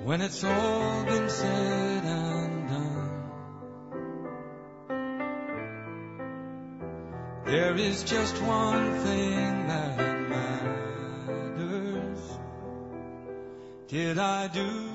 when it's all been said and done. There is just one thing that matters. Did I do